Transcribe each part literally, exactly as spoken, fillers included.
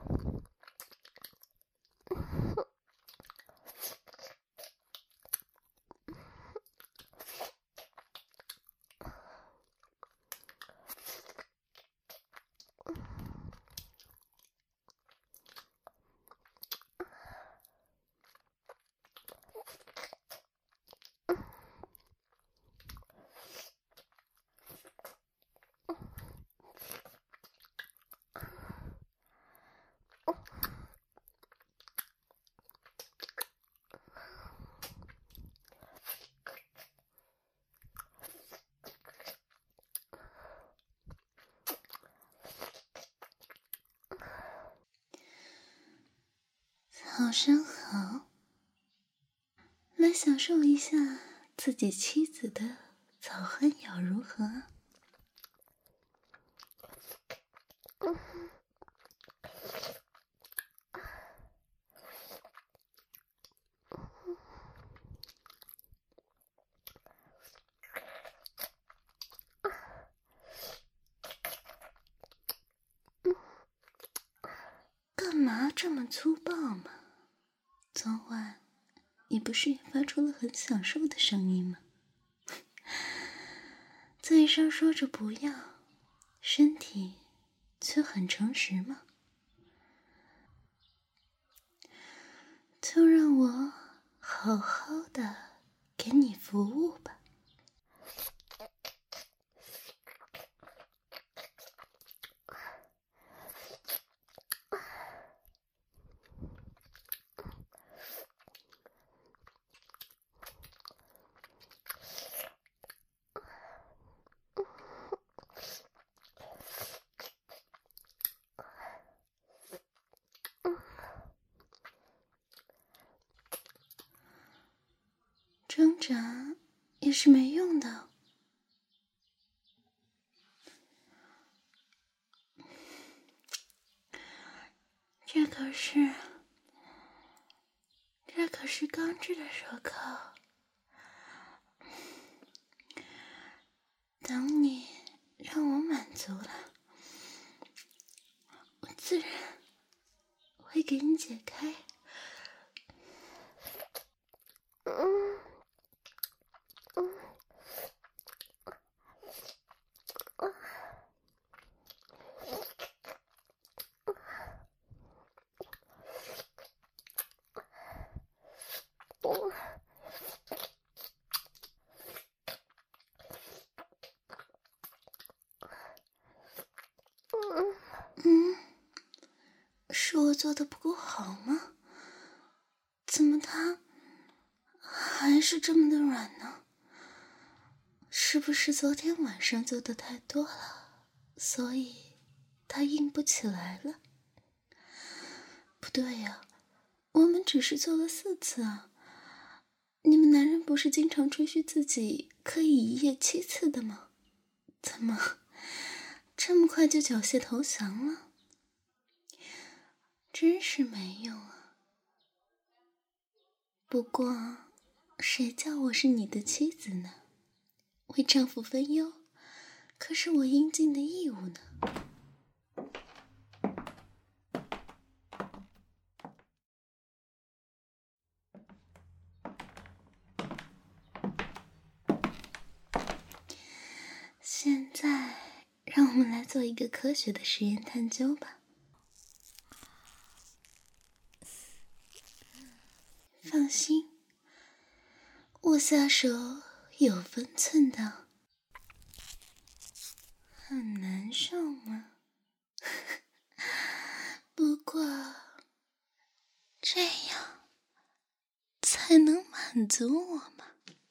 好生好，来享受一下自己妻子的早酣咬如何？干嘛这么粗暴嘛？昨晚你不是也发出了很享受的声音吗？嘴上说着不要，身体却很诚实吗？就让我好好的给你服务吧。挣扎也是没用的。这可是，这可是钢制的手铐。等你让我满足了，我自然会给你解开。嗯嗯嗯，是我做的不够好吗？怎么它还是这么的软呢？是不是昨天晚上做的太多了，所以它硬不起来了？不对呀，我们只是做了四次啊。你们男人不是经常吹嘘自己可以一夜七次的吗？怎么这么快就缴械投降了？真是没用啊。不过谁叫我是你的妻子呢？为丈夫分忧可是我应尽的义务呢。现在让我们来做一个科学的实验探究吧。放心，我下手有分寸的。很难受吗？不过这样才能满足我嘛。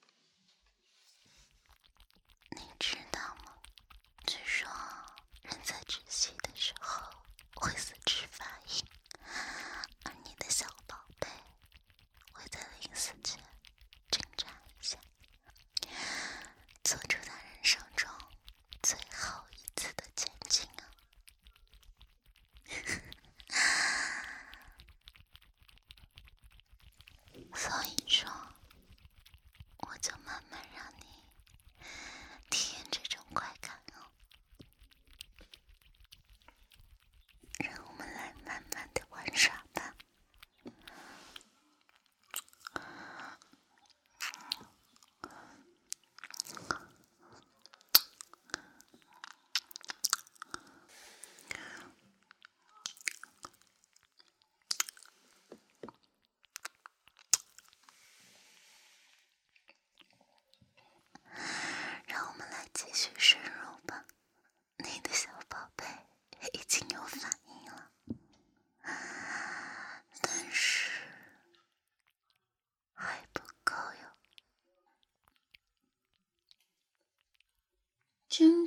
你知道吗？据说人在窒息的时候会四肢发硬，而你的小宝贝会在临死前挣扎一下，做出他人生中最后一次的前进啊。所以说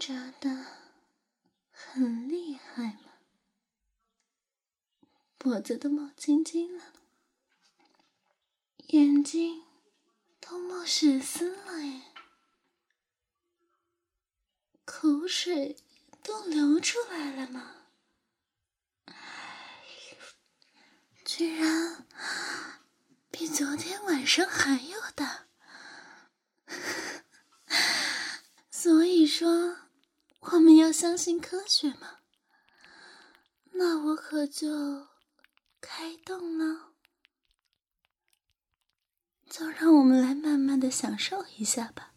扎的很厉害吗？脖子都冒青筋了，眼睛都冒血丝了耶，口水都流出来了吗？居然比昨天晚上还要大。所以说我们要相信科学嘛，那我可就开动了，就让我们来慢慢的享受一下吧。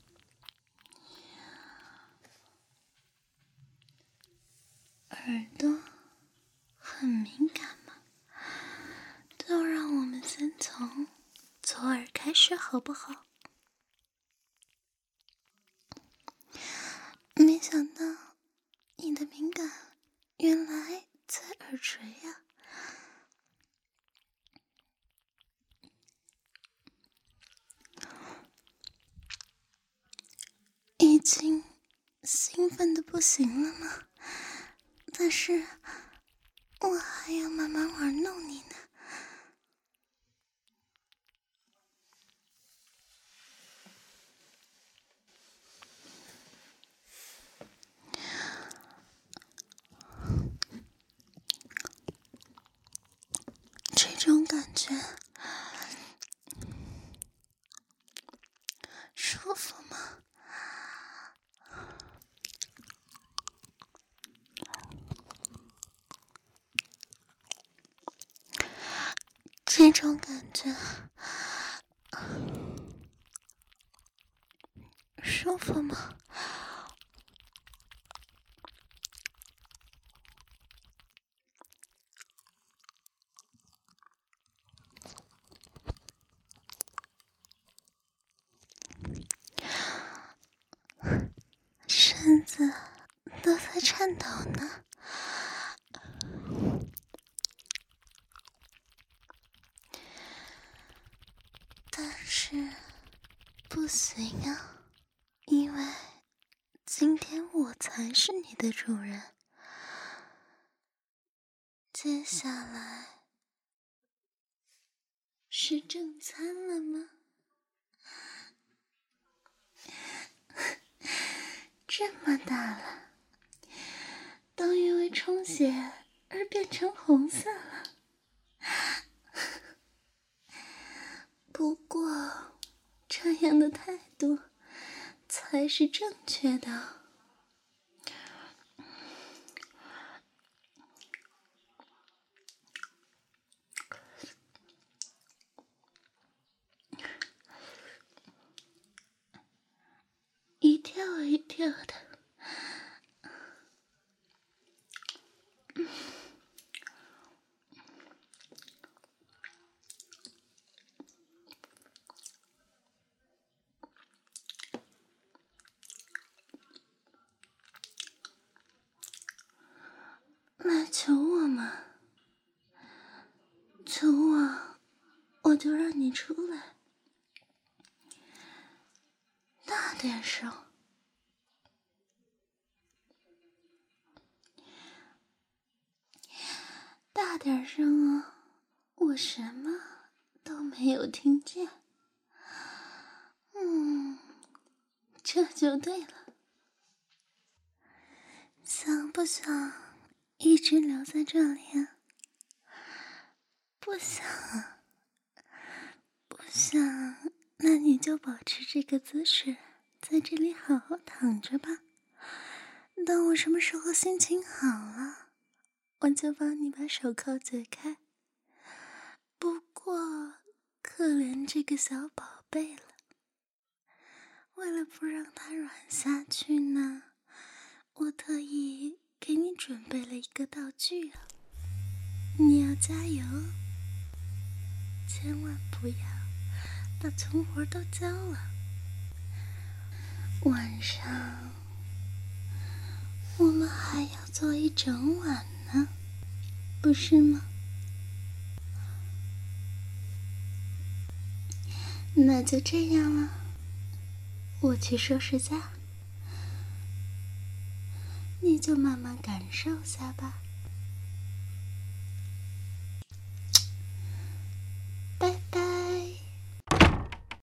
耳朵很敏感嘛，就让我们先从左耳开始好不好？没想到你的敏感原来在耳垂呀、已经兴奋的不行了吗？但是我还要慢慢玩弄你呢。这种感觉舒服吗？这种感觉舒服吗？身子都在颤抖呢。但是不行啊，因为今天我才是你的主人。接下来是正餐了吗？这么大了，都因为充血而变成红色了。不过这样的态度才是正确的。一跳一跳的，来求我嘛，求我，我就让你出来，大点声。大点声啊！我什么都没有听见。嗯，这就对了。想不想一直留在这里啊？不想啊，不想，那你就保持这个姿势，在这里好好躺着吧。等我什么时候心情好了，我就帮你把手铐解开。不过，可怜这个小宝贝了，为了不让它软下去呢，我特意给你准备了一个道具啊，你要加油，千万不要把存活都交了。晚上我们还要做一整晚呢，不是吗？那就这样了，我去收拾家。 你就慢慢感受下吧。